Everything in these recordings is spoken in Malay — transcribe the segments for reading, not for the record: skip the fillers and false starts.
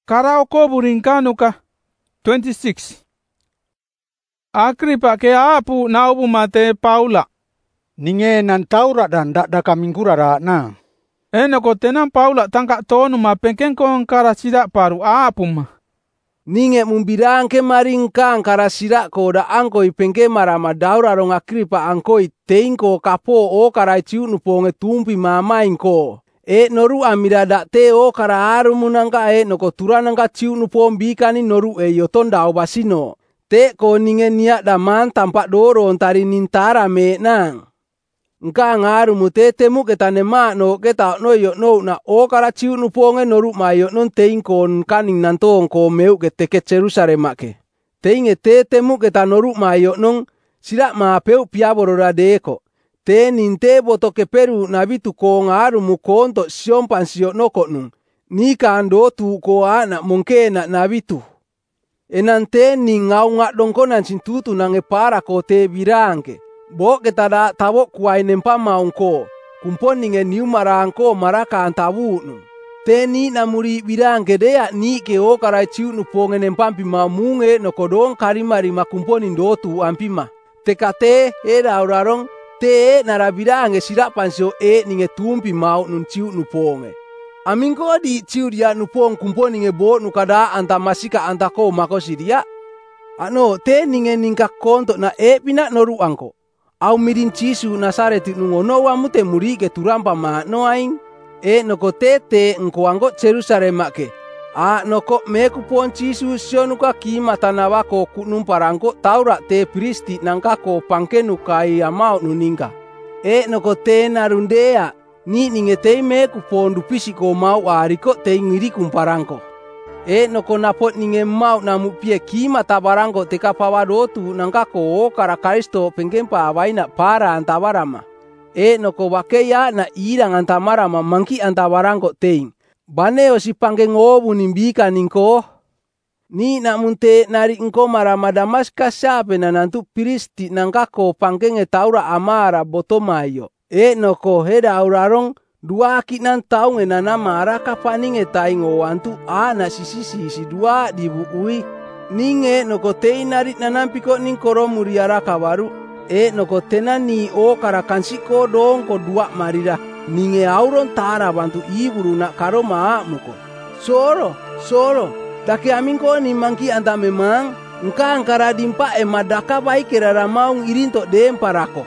Karao ko buringkanu ka. 26. Agripa ke apu naubu mate Paula. Ninge nan Taurat dan dak kamingkura na. Enoko tenan Paula tangka tonu ma pengken kong kara sidak paru apu ma. Ninge mumbirang ke maringkang kara sidak ko da angkoi pengke marama daura rong Agripa angkoi teingko kapo o kara ciu nuponge tumpi mamaingko. Noru amira dak te o kara aru munangka noko turanangka ciu nupom bikani noru yoton dao basino. Te ko ninge niak daman tampak doro ontari nintara me nang. Ngka ngaru mute temu ketane mak no keta no yok no na o kara ciu nuponge noru ma yok non teing kon kaning nantong ko meu keteke Jerusalem make. Teinge te temu keta noru ma yok non sidak ma peu piaborora deko. Te ninte boto ke peru nabitu ko ngaru mu konto siompan siok nokok nung. Nika ando tu ko anak mungke nak nabitu. Enante ni ngau ngak dongkonan sintutu nange para ko te birangke. Bo ketada tabok kuai nempa maungko. Kumpon ninge niu marangko maraka antawu nung. Te ni namuri birangke dea ni ke o karai ciu nuponge nempampi mamunge nokodong karimari makumpon indotu ampima. Tekate era urarong te narabirange sidak pansio ninge tumpi mau nun ciu nuponge. Amingko di ciu dia nupong kumpon ninge bo nukada anta masika antako makosi dia. Ano te ninge ningkak konto na pinak noru angko. Au mirin cisu nasareti nungono wamute muri ke turampa ma no aing. Noko te ngko angko Jerusalem make. Noko meku pon cisu sionuka kima tanawako kunum parangko Taurat te pristi nangkako pangkenu kai amau nuningka. Noko te narundea ni ninge te meku pon dupisi ko mau ariko te ngiri kumparangko. Noko napot ninge mau namu pie kima tabarangko te kapawadotu nangkako o kara Karisto pengkempa awaina para antabarama. Noko wakeya na irang antamarama mangki antabarangko teing. Baneo si pangkeng obu nimbika ningko. Ni namunte nari engko marama Damaskas sape nanantu pristi nangkako pangkenge taura amara botomayo. Noko heda aurarong dua kinan taunge nanamara kapaninge taingo antu ana si dua dibuui. Ninge noko tei nari nanampiko ningkoro muriara kabaru. Noko tenani o karakansiko dong ko dua marira. Ninge auron tara bantu iburu nak karo maamuko. Soro. Dake amingko ni mangki anta memang. Ngka angkara dimpa madaka baik kerara maung irinto dem parako.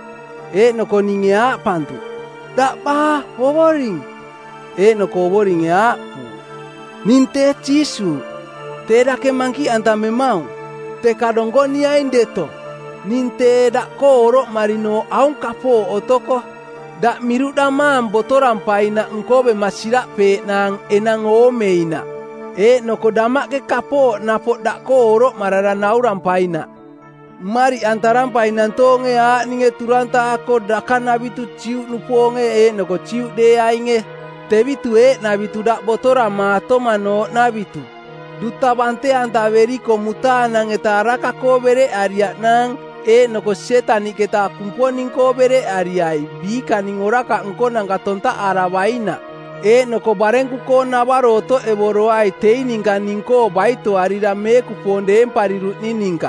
Noko ninge pantu. Dak pa woring. Noko woring pu. Ninte cisu. Te dake mangki anta memang. Te kadongko niya indeto. Ninte dak koro marino aung kapo otoko. Dak miru damam botoran paina engkobe masirak pe nang enang omeina. Noko damak ke kapo napot dak koro marara nauran paina. Mari antaran painan tonge ninge turanta ako dakan nabitu ciu nuponge noko ciu de ainge. Tebitu nabitu dak botoran mato mano nabitu. Duta bante antaveri komuta nang etaraka ko bere ariak nang. Noko setani kita kumponing ko bere ariai bika ningoraka engko nang katonta arawaina. Noko barengku ko nabaro to eboroai teiningka ningko baito arira meku ponde emparirut niningka.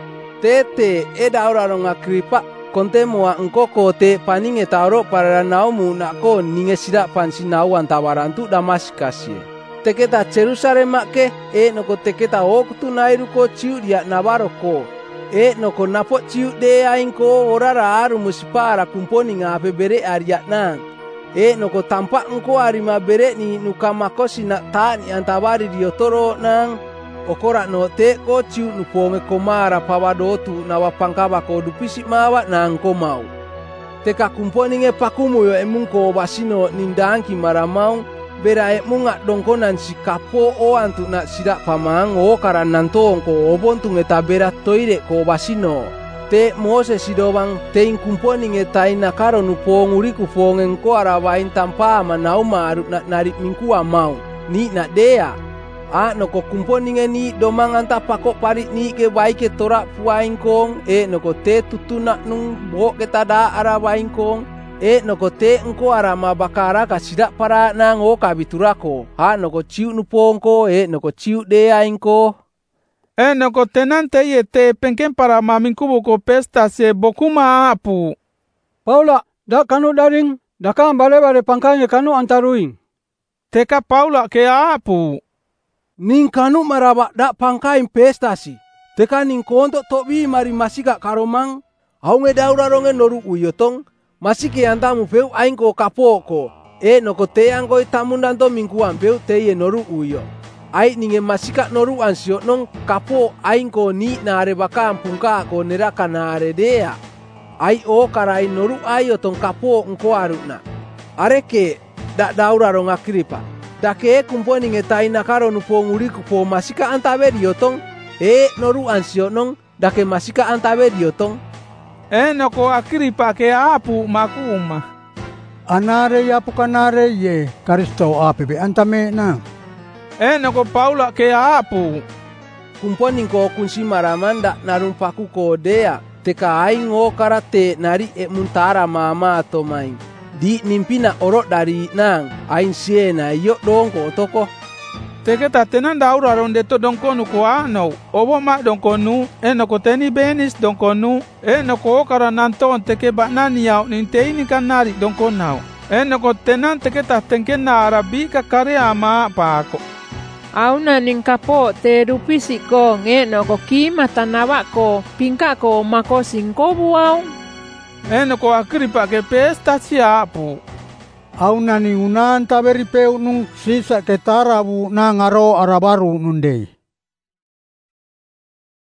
Tete daura rong Agripa kontemoa engko ko te paninge tauro para naumu nako ninge sidak pansinauan tawarantu Damaskas ye. Teketa Jerusalem make noko teketa okutu nairu ko ciu dia nabaro ko. Noko napot ciu de aingko orara aru musipara kumponi ngape bere ariak nang. Noko tampak engko arima bere ni nukamakosi nak tani antabari diotoro nang. Okora no te ko ciu nuponge komara pawadotu nawapangkaba ko dupisi mawa nang ko mau. Teka kumponi nge pakumu yo emungko basino nindangki maramaung. Bera mungak dongkonan si kapo o antu nak sidak pamang o karan nantong ko obontu ngeta berat toire ko basino. Te Moses sidobang teing kumponi ngetai nakaro nupong uriku fongen ko arawain tanpa manau maruk nak narik mingkua mau. Ni nak dea. Noko kumponi ngeni domang anta pakok parit ni ke baike torak puaing kong. Noko te tutunak nung bo ketada arawain kong. noko te engko arama bakara kasida para nango kabiturako. Ha noko ciu nupongko noko ciu dea inko. Noko tenante ye te penken para mamingkubu ko pesta se bokuma apu. Paula, dak kanu daring, dakang bale-bale pangkanya kanu antaruing. Teka Paula ke apu. Ning kanu maraba dak pangkain pesta si. Teka ning konto tobi mari masika karomang. Aunge daura ronge noru uyotong. Masike antamu peu ainko kapoko. Noko te angko itamundanto mingkuan peu te ye noru uyo. Ai ninge masika noru ansio nong kapo ainko ni nare bakam pungka ko neraka nare dea. Ai o karai noru ayo tong kapo ngko aruna. Areke dak daura rong Agripa. Dake kumpo ninge tai nakaro nupo nguriku po masika antabe diotong. Noru ansio nong dake masika antabe diotong. Noko Agripa ke apu makuma. Anare ya pukanare ye karisto apebe antame na. Noko Paula ke apu. Kumpo ningko kunsi maramanda narumpaku ko dea. Teka aing o karate nari muntara mama atau main. Di nimpina orok dari nang aing siena yok dongko toko. Teke tatenan daura ronde to donkonu ko ano. Obo ma donkonu. Noko teni benis donkonu. Noko okara nanton teke baknani yau ninte ini kanari donkonau. Noko tenan teke tatenken na arabi kakare ama pako. Auna ning kapo te rupisi ko noko kima tanawa ko pingka ko mako singko buau. Noko Agripa ke pesta siapu. Auna ni unan taberi peu nung sisa ketarabu na ngaro arabaru nundei.